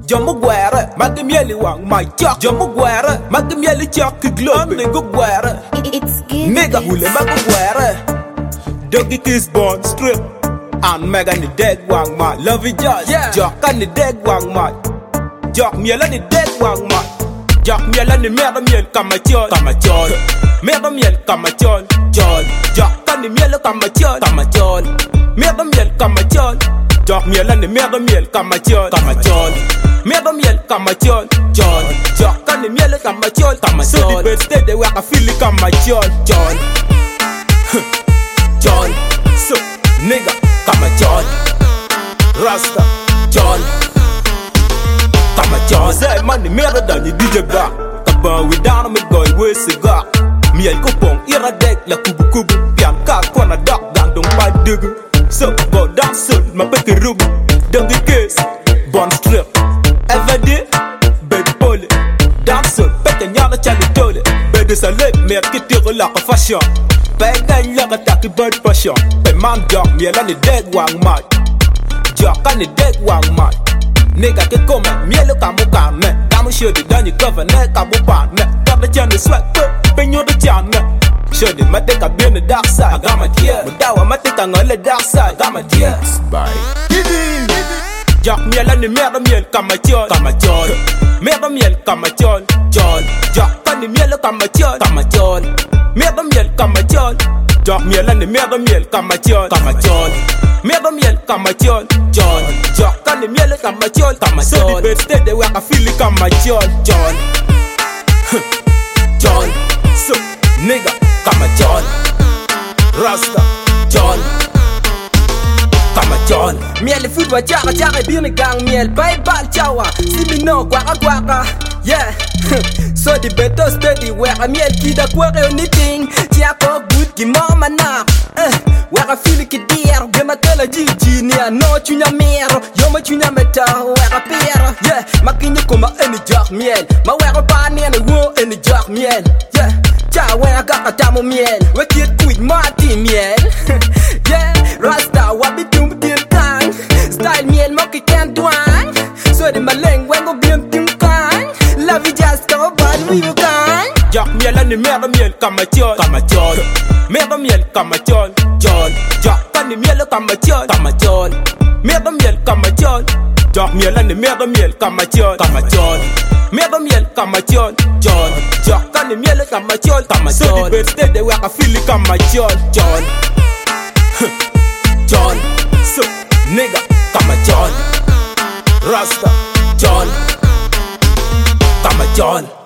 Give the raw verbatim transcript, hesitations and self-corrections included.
Jomo guerre, magamieli wang my chuck. Jomo guerre, magamieli chuck ki globe. Nigga guerre, It's good. nigga hule mago guerre. Doggy kiss born strip. And Megan the dead wang my love it just. Yeah. Jock and the dead wang my. Jock miel and the dead wang my. Jock miel and the merde miel kamachon. Kamachon. Merde miel kamachon. John. Jock and the miel kamachon. Kamachon. Merde miel kamachon. Jock miel and the merde miel kamachon. Kamachon. Merde miel kamachon. John. Jock and the miel kamachon. Kamachon. So the birthday they work a feel it kamachon. John. John. So nigga kamachon. Rasta. John. Kamachon. Say money merde than you D J back. Taban we down me go we cigar. Miel kopong ira dek la kubu kubu. Pian ka kona dak dan dong pa dugu. So go down soon, my baby ruby. Don't get kiss, born strip. Every day, baby pole. Dance soon, better nyana chali tole. Baby salute, me get you like a fashion. Bang like a tacky bird passion. Be man dog, me and the dead one mad. Jock and the dead one mad. Nigga can come at me look at Mukan. Damn sure the done you cover neck, Abu Pan. Got the channel sweat, pen you the channel. Show the matic I be on the dark side. I got my tear. But that one matic on the dark side. Got my tears. Bye. Jock miel and the merde miel kamachon. Kamachon. Merde miel kamachon. John. Jock and the miel kamachon. Kamachon. Merde miel kamachon. Jock miel and the merde miel kamachon. Kamachon. Merde miel kamachon. John. Jock and the miel kamachon. Kamachon. So the birthday they work a feel it kamachon. John. John. So nigga kamachon. Rasta. John. Kamachon. Miel food wa chaka chaka bini gang miel bye bye chawa. See me no guaka guaka. Yeah. So the better steady where a miel kida kware anything. Tiako good ki mama na. Eh, where I feel ki dear. Gema tela jiji ni a no chunya mero. Yo ma chunya meta where a pera. Yeah, makinyo koma any jack miel. Ma where a pan and a wo any jack miel. Yeah. Cha where I got a tamo miel. We kid quit marty miel. Yeah, Rasta what be tum dim tang. Style miel moki can't douane. So the maleng when go bim tim kan. Love you just go bad we you can. Jock miel and the merde miel kamachon. Kamachon. Merde miel kamachon. John. Jock and the miel kamachon. Kamachon. Merde miel kamachon. Jock miel and the merde miel kamachon. Kamachon. Merde miel kamachon. John. Jock and the miel kamachon. Kamachon. So the birthday they work a feel it kamachon. John. John. So nigga kamachon. Rasta. John. Kamachon.